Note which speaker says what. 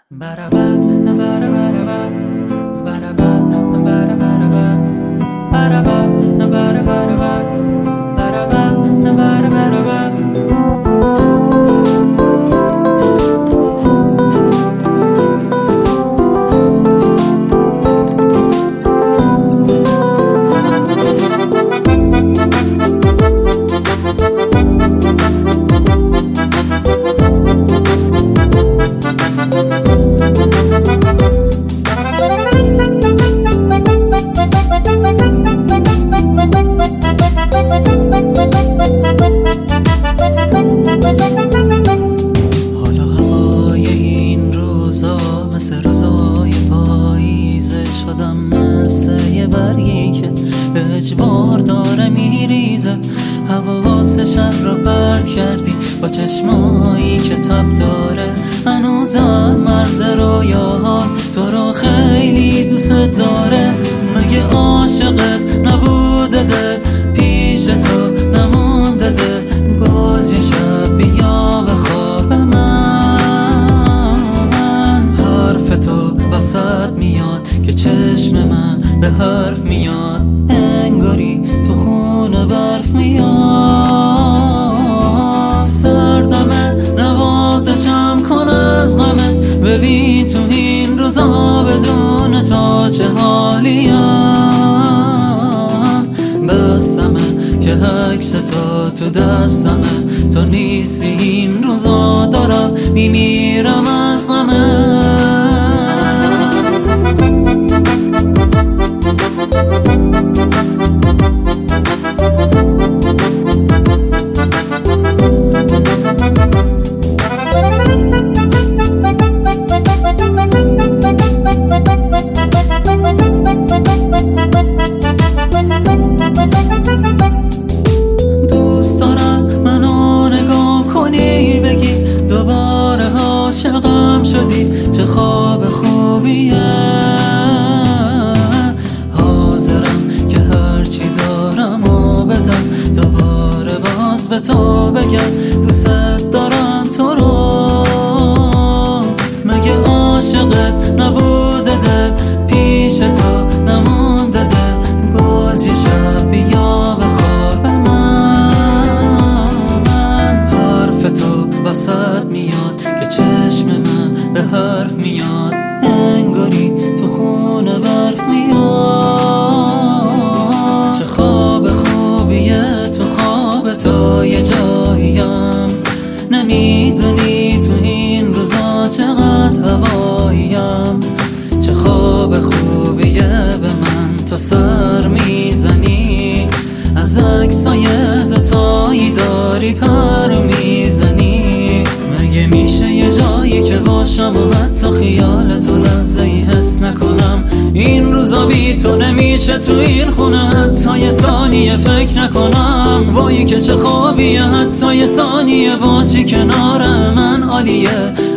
Speaker 1: حالا هوای این روزا مثل روزای پاییزه، شدم مثل یه برگی که به اجبار داره میریزه. حواس شهر رو پرت کردی با چشمایی که تب داره. هنوزم مرد رویاها تو رو خیلی دوست داره. مگه عاشقت نبوده دل پیش تو نمونده دل؟ باز یه شب بیا به خواب من. حرف تو وسط میاد که چشم من به حرف میاد، انگاری تو خونه برف میاد. سردمه نوازشم کن از غمت، ببین تو این روزا بدون تو چه حالیم. بسمه که عکس تو دستمه، تو نیستی این روزا دارم میمیرم از غمت. دوست دارم منو نگاه کنی، بگی دوباره عاشقم شدی، چه خواب خوبیه. حاضرم که هرچی دارم و بدم، دوباره باز به تو بگم دوست دارم تو رو. مگه عاشقت نبوده دل پیش تو نمونده دل؟ باز یه شب بیا به خواب من. حرف تو وسط میاد که چشم من به حرف میاد، انگاری تو خونه برف میاد. چه خواب خوبیه تو خواب تو یه جاییم، نمیدونی تو این روزا چقدر هواییم. چه خواب خوبیه به من تو سر میزنی، از عکسای دوتایی داری پر میزنی. مگه میشه یه جایی که باشم و حتی خیال تو لحظه ای حس نکنم؟ این روزا بی تو نمیشه تو این خونه حتی یه ثانیه فکر نکنم. وای که چه خوابیه حتی یه ثانیه باشی کنار من عالیه.